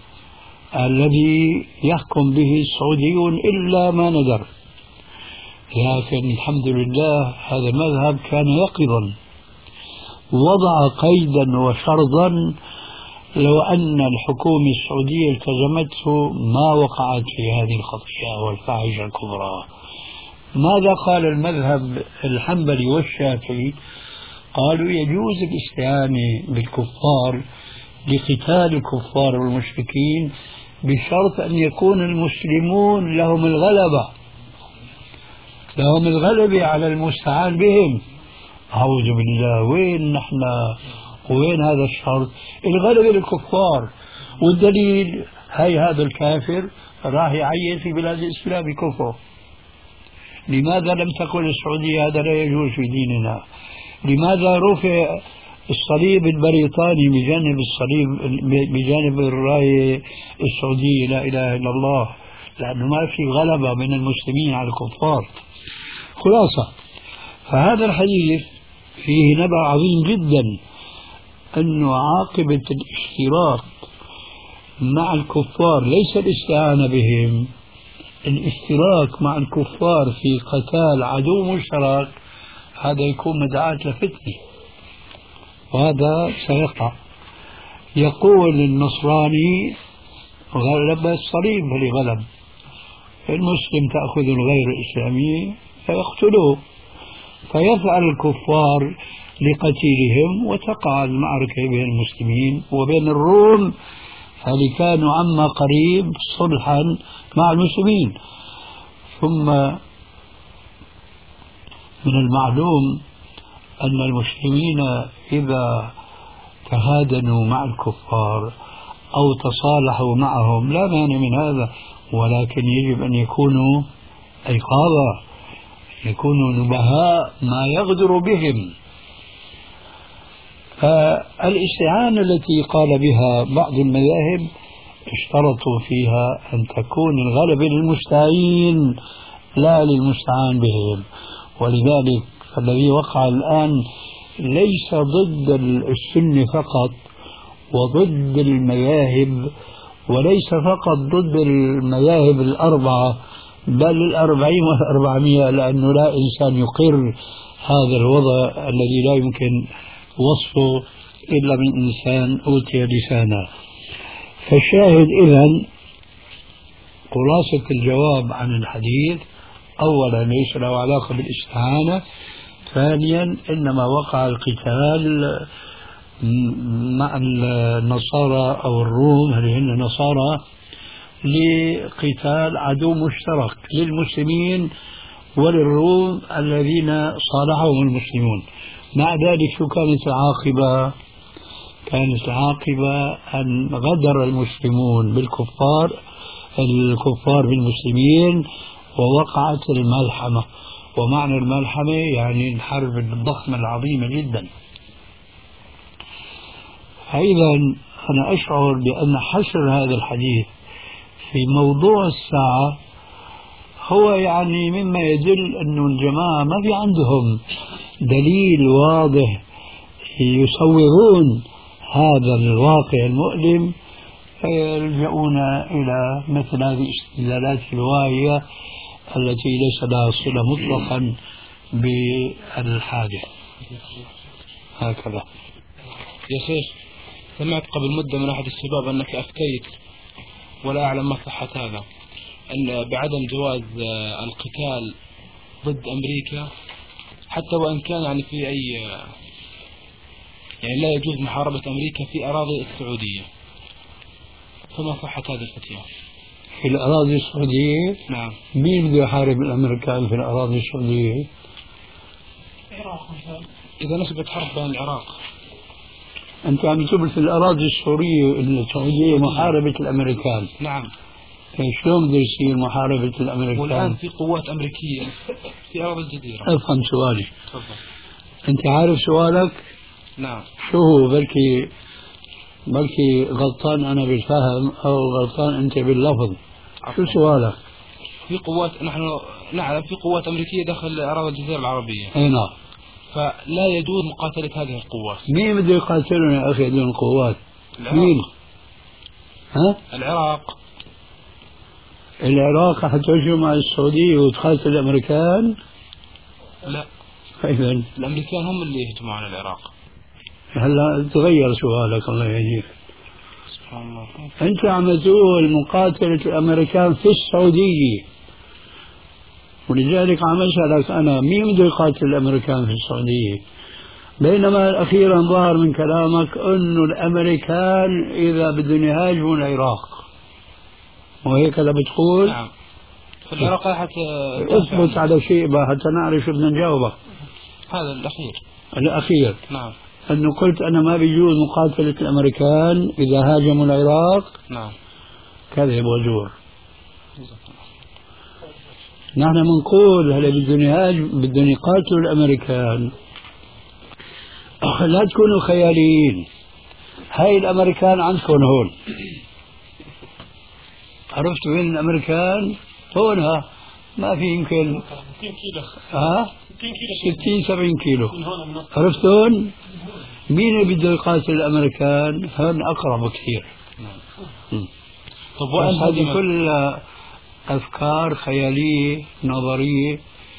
Speaker 4: الذي يحكم به السعوديون إلا ما ندر، لكن الحمد لله هذا المذهب كان يقظا، وضع قيدا وشرطا لو أن الحكومة السعودية التزمته ما وقعت في هذه الخطيئة والفاحشة الكبرى. ماذا قال المذهب الحنبلي والشافعي؟ قالوا يجوز الاستعانة بالكفار لقتال الكفار والمشركين بشرط أن يكون المسلمون لهم الغلبة، لهم الغلبة على المستعان بهم. أعوذ بالله، وين نحن وين هذا الشرط؟ الغلبة للكفار، والدليل هي هذا الكافر راح يعين في بلاد الإسلام كفر. لماذا لم تقل السعودية هذا لا يجوز في ديننا؟ لماذا رفع الصليب البريطاني بجانب الصليب بجانب الراية السعودية لا إله إلا الله؟ لأنه ما في غلبة من المسلمين على الكفار. خلاصة، فهذا الحديث فيه نبأ عظيم جدا أنه عاقبة الاشتراك مع الكفار ليس الاستعانة بهم، الاشتراك مع الكفار في قتال عدو مشترك هذا يكون مدعاة لفتنة، وهذا سيقع. يقول النصراني غلب الصليب فلغلب، المسلم تأخذ الغير الإسلامي فيقتلوه، فيفعل الكفار لقتيلهم وتقع المعركة بين المسلمين وبين الروم، هل كانوا عما قريب صلحا مع المسلمين. ثم من المعلوم أن المسلمين إذا تهادنوا مع الكفار أو تصالحوا معهم لا مانع من هذا، ولكن يجب أن يكونوا أيقاظا، يكونوا نبهاء ما يغدر بهم. فالاستعانة التي قال بها بعض المذاهب اشترطوا فيها أن تكون الغلبة للمستعين لا للمستعان بهم، ولذلك فالذي وقع الآن ليس ضد السنة فقط وضد المذاهب، وليس فقط ضد المذاهب الأربعة بل الأربعين والأربعمية، لأنه لا إنسان يقر هذا الوضع الذي لا يمكن وصفه إلا من إنسان أوتي لسانا. فالشاهد إذن خلاصة الجواب عن الحديث: أولا ليس له علاقة بالاستعانة، ثانيا إنما وقع القتال مع النصارى أو الروم هل هن نصارى لقتال عدو مشترك للمسلمين وللروم الذين صالحهم المسلمون. مع ذلك شو كانت العاقبة؟ كانت العاقبة أن غدر المسلمون بالكفار الكفار بالمسلمين ووقعت الملحمة. ومعنى الملحمة يعني الحرب الضخمة العظيمة جدا. فإذا أنا أشعر بأن حشر هذا الحديث في موضوع الساعة هو يعني مما يدل أن الجماعة ما في عندهم دليل واضح يصورون هذا الواقع المؤلم، فيلجؤون إلى مثل هذه الاستدلالات الواهية التي ليس لها صلة مطلقا بالحادث. هكذا.
Speaker 5: يا شيخ، سمعت قبل مدة من أحد الشباب أنك أفتيت ولا أعلم ما صحة هذا، أن بعدم جواز القتال ضد أمريكا حتى وإن كان يعني في أي يعني لا يجوز محاربة أمريكا في أراضي السعودية، فما صحة هذه الفتوى؟
Speaker 4: في الأراضي السعودية؟
Speaker 5: نعم.
Speaker 4: مين بده يحارب الأمريكان في الأراضي السعودية؟
Speaker 3: العراق مثلا.
Speaker 5: إذا نسبت حرب بين العراق.
Speaker 4: أنت عم تقول في الأراضي السورية السعودية محاربة الأمريكان.
Speaker 5: نعم.
Speaker 4: شلون بده يصير محاربة الأمريكان؟
Speaker 5: والآن في قوات أمريكية في أراضي الجزيرة.
Speaker 4: أفهم سؤالي.
Speaker 5: تفضل.
Speaker 4: أنت عارف سؤالك؟
Speaker 5: نعم.
Speaker 4: شو هو؟ بلكي بلكي غلطان أنا بالفهم أو غلطان أنت باللفظ. شو سؤالك؟
Speaker 5: في قوات نحن نعلم في قوات أمريكية داخل أراضي الجزيرة العربية.
Speaker 4: أي نعم.
Speaker 5: فلا يجوز مقاتلة هذه القوات.
Speaker 4: مين بده يقاتلون يا أخي دون القوات؟
Speaker 5: العراق.
Speaker 4: مين؟ ها؟
Speaker 5: العراق.
Speaker 4: العراق حتوجه مع السعودية وتقاتل الأمريكان؟
Speaker 5: لا.
Speaker 4: إذن
Speaker 5: الأمريكان هم اللي يهجموا على العراق.
Speaker 4: هلا تغير سؤالك الله يهديك.
Speaker 5: سبحان الله.
Speaker 4: أنت عم تقول مقاتلة الأمريكان في السعودية، ولذلك عم أسألك أنا مين بده يقاتل الأمريكان في السعودية؟ بينما أخيرا ظهر من كلامك أنه الأمريكان إذا بدهم يهاجموا العراق، وهيك لا بتقول؟
Speaker 5: نعم. في العراق حتى
Speaker 4: اثبت على شيء بقى حتى نعرف شو بدنا نجاوبك.
Speaker 5: هذا الأخير.
Speaker 4: الأخير.
Speaker 5: نعم.
Speaker 4: أنه قلت أنا ما بيجوز مقاتلة الأمريكان إذا هاجموا العراق.
Speaker 5: نعم.
Speaker 4: كذب وزور. نحن بنقول هلا بدهم يهاجم بدهم يقاتلوا الأمريكان، لا تكونوا خياليين. هاي الأمريكان عندكم هون، عرفتوا وين الأمريكان؟ هونها ما في يمكن
Speaker 5: ستين كيلو
Speaker 4: ها
Speaker 5: ستين كيلو
Speaker 4: ستين سبعين كيلو.
Speaker 5: من هون من
Speaker 4: عرفتون؟ مين اللي بده يقاتل الامريكان؟ هن اقرب كثير.
Speaker 5: طب
Speaker 4: بس هذه كلها افكار خياليه نظريه،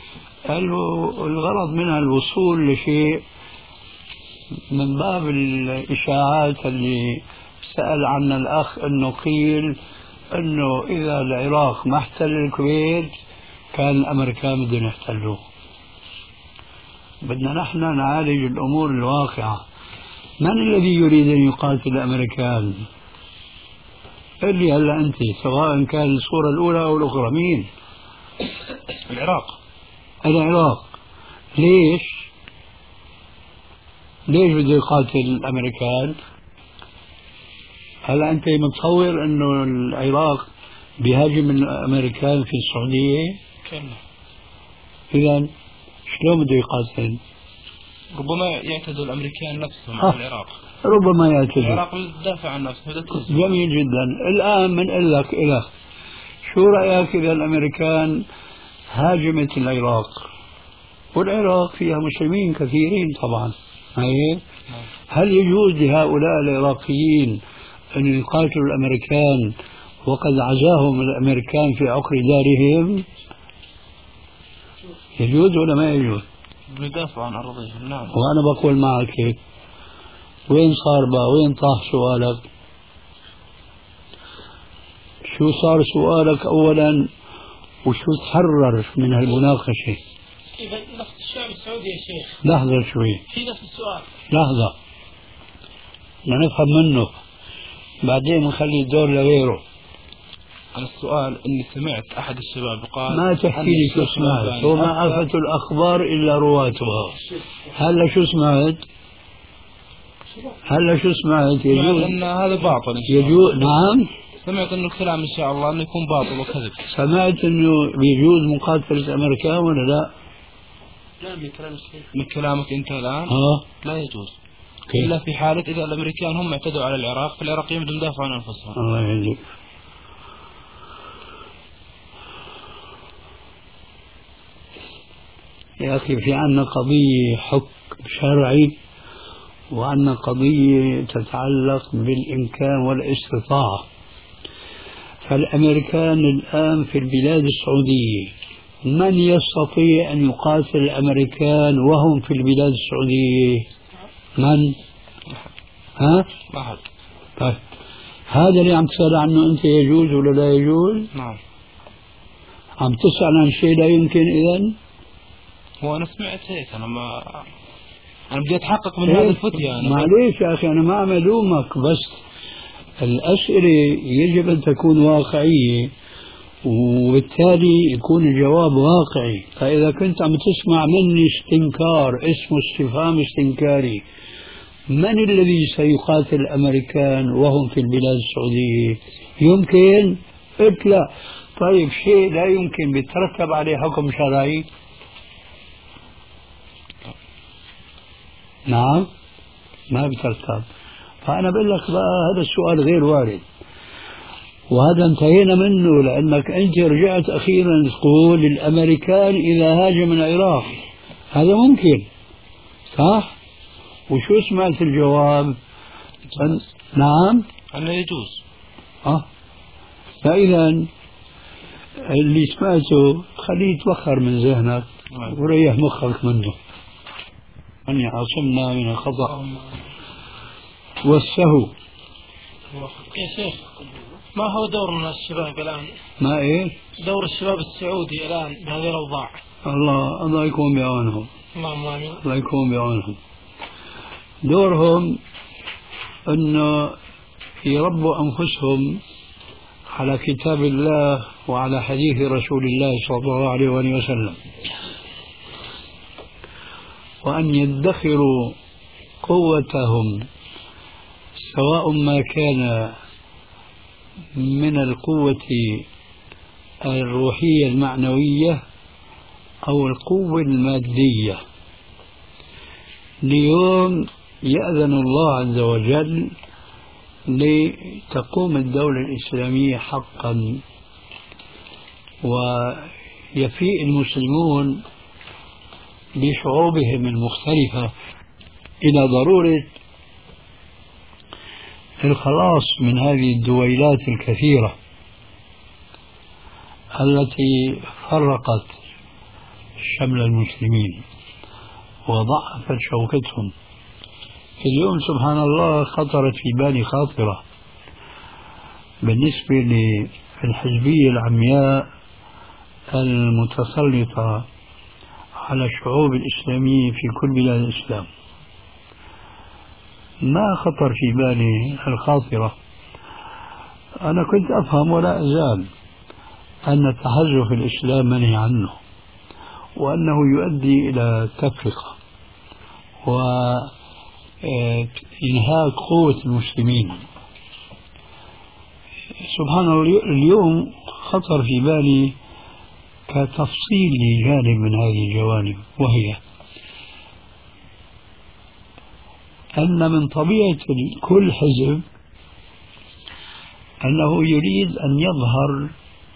Speaker 4: الغرض منها الوصول لشيء من باب الاشاعات اللي سأل عنها الاخ، انه قيل انه اذا العراق ما احتل الكويت كان الامريكان بدهم يحتلوه. بدنا نحن نعالج الامور الواقعه. من الذي يريد ان يقاتل الامريكان؟ قل لي هلا انت، سواء كان الصوره الاولى او الاخرى، مين؟
Speaker 5: العراق.
Speaker 4: العراق. ليش؟ ليش بده يقاتل الامريكان؟ هلا انت متصور انه العراق بيهاجم الامريكان في السعوديه؟
Speaker 5: كلا.
Speaker 4: اذا شلون بده يقاتل؟
Speaker 5: ربما يعتدوا الامريكان نفسهم على العراق.
Speaker 4: ربما يعتدوا.
Speaker 5: العراق تدافع عن نفسها.
Speaker 4: جميل جدا. الان بنقول لك إلك شو رايك اذا الامريكان هاجمت العراق، والعراق فيها مسلمين كثيرين طبعا، هي هل يجوز لهؤلاء العراقيين أن يقاتلوا الأمريكان وقد عزاهم الأمريكان في عقر دارهم؟ يجوز ولا ما يجوز؟
Speaker 5: بيدافعوا عن أرضهم. نعم.
Speaker 4: وأنا بقول معك هيك. وين صار بقى؟ وين طاح سؤالك؟ شو صار سؤالك أولا، وشو تحرر من هالمناقشة؟
Speaker 3: إذا نفس الشعب السعودي يا شيخ.
Speaker 4: لحظة شوي.
Speaker 3: في نفس السؤال.
Speaker 4: لحظة. بدنا نفهم منه، بعدين نخلي الدور لغيره.
Speaker 5: عن السؤال اللي سمعت أحد الشباب قال
Speaker 4: ما تحكي لي شو سمعت، وما عرفت الأخبار إلا رواتها. هلا شو سمعت؟ هلا شو سمعت؟ يجوز
Speaker 5: أن هذا باطل.
Speaker 4: يجوز. نعم.
Speaker 5: سمعت أنه الكلام إن شاء الله أنه يكون باطل وكذب.
Speaker 4: سمعت أنه بيجوز مقاتلة الأمريكان ولا لا؟
Speaker 5: لا، من كلام الشيخ. من كلامك أنت الآن
Speaker 4: ها؟
Speaker 5: لا يجوز.
Speaker 4: كيف؟
Speaker 5: إلا في حالة إذا الأمريكان هم اعتدوا على العراق، فالعراقيين بدهم يدافعوا عن أنفسهم.
Speaker 4: الله يهديك. يا أخي في عنا قضية حكم شرعي، وعنا قضية تتعلق بالإمكان والاستطاعة. فالأمريكان الآن في البلاد السعودية، من يستطيع أن يقاتل الأمريكان وهم في البلاد السعودية؟ من؟ ها؟
Speaker 5: ما حد.
Speaker 4: طيب هذا اللي عم تسأل عنه أنت يجوز ولا لا يجوز؟
Speaker 5: نعم.
Speaker 4: عم تسأل عن شيء لا يمكن إذن؟
Speaker 5: هو أنا سمعت هيك. أنا ما أنا بدي أتحقق من هذا الفتية. أنا
Speaker 4: معليش يا أخي، أنا ما عم ألومك، بس الأسئلة يجب أن تكون واقعية، وبالتالي يكون الجواب واقعي. فإذا كنت عم تسمع مني استنكار، اسمه استفهام استنكاري، من الذي سيقاتل الأمريكان وهم في البلاد السعودية؟ يمكن؟ قلت لا. طيب شيء لا يمكن بيترتب عليه حكم شرعي؟ نعم ما بيترتب. فأنا بقول لك بقى هذا السؤال غير وارد، وهذا انتهينا منه، لأنك أنت رجعت أخيرا تقول الأمريكان إذا هاجم العراق، هذا ممكن صح؟ وشو سمعت الجواب؟ أن... نعم
Speaker 5: أنه يجوز.
Speaker 4: أه فإذا اللي سمعته خليه يتوخر من ذهنك وريح مخك منه. أن يعصمنا من الخطأ والسهو.
Speaker 3: يا شيخ، ما هو دورنا الشباب الآن؟
Speaker 4: ما إيه؟
Speaker 3: دور الشباب السعودي الآن بهذه الأوضاع.
Speaker 4: الله الله يكون بعونهم.
Speaker 3: اللهم آمين.
Speaker 4: الله يكون بعونهم. دورهم أنه يربوا أنفسهم على كتاب الله وعلى حديث رسول الله صلى الله عليه وآله وسلم، وأن يدخروا قوتهم سواء ما كان من القوة الروحية المعنوية أو القوة المادية، ليوم يأذن الله عز وجل لتقوم الدولة الإسلامية حقا يفيء المسلمون بشعوبهم المختلفة إلى ضرورة الخلاص من هذه الدويلات الكثيرة التي فرقت شمل المسلمين وضعفت شوكتهم. اليوم سبحان الله خطرت في بالي خاطرة بالنسبة للحزبية العمياء المتسلطة على الشعوب الإسلامية في كل بلاد الإسلام. ما خطر في بالي الخاطرة. أنا كنت أفهم ولا أزال أن التحزب في الإسلام منهي عنه، وأنه يؤدي إلى التفرقة وإنهاك قوة المسلمين. سبحان الله اليوم خطر في بالي كتفصيل لجانب من هذه الجوانب، وهي أن من طبيعة كل حزب أنه يريد أن يظهر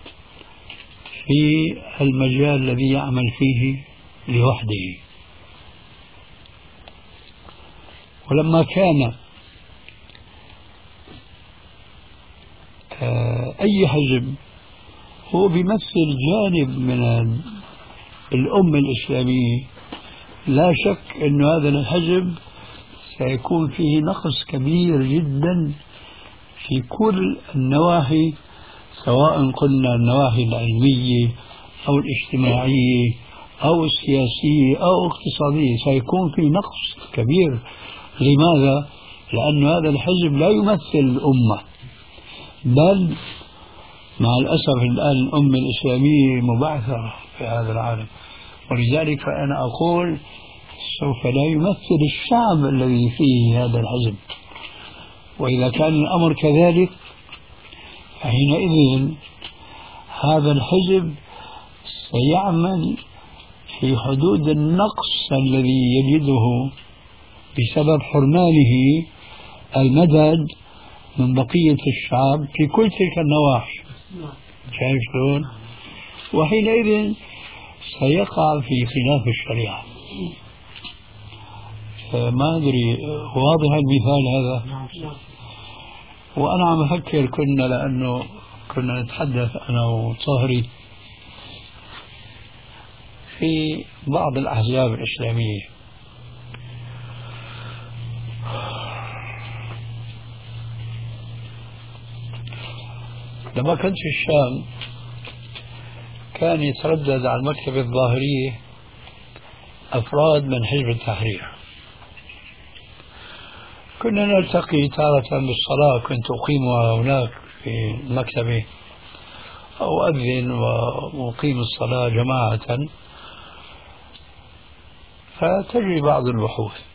Speaker 4: في المجال الذي يعمل فيه لوحده. ولما كان أي حزب هو بيمثل جانب من الأمة الإسلامية، لا شك أن هذا الحزب سيكون فيه نقص كبير جدا في كل النواحي، سواء قلنا النواحي العلمية أو الاجتماعية أو السياسية أو الاقتصادية، سيكون في نقص كبير. لماذا؟ لأن هذا الحزب لا يمثل الأمة، بل مع الأسف الآن الأمة الإسلامية مبعثرة في هذا العالم، ولذلك فأنا أقول سوف لا يمثل الشعب الذي فيه هذا الحزب. وإذا كان الأمر كذلك فحينئذ هذا الحزب سيعمل في حدود النقص الذي يجده بسبب حرمانه المدد من بقية الشعب في كل تلك النواحي. شايف شلون؟ وحينئذ سيقع في خلاف الشريعة. ما أدري واضح المثال هذا؟ وأنا عم أفكر كنا لأنه كنا نتحدث أنا وطاهري في بعض الأحزاب الإسلامية، لما كنت في الشام كان يتردد على المكتبة الظاهرية أفراد من حزب التحرير. كنا نلتقي تارة بالصلاة، كنت أقيمها هناك في المكتبة أو أذن وأقيم الصلاة جماعة، فتجري بعض البحوث.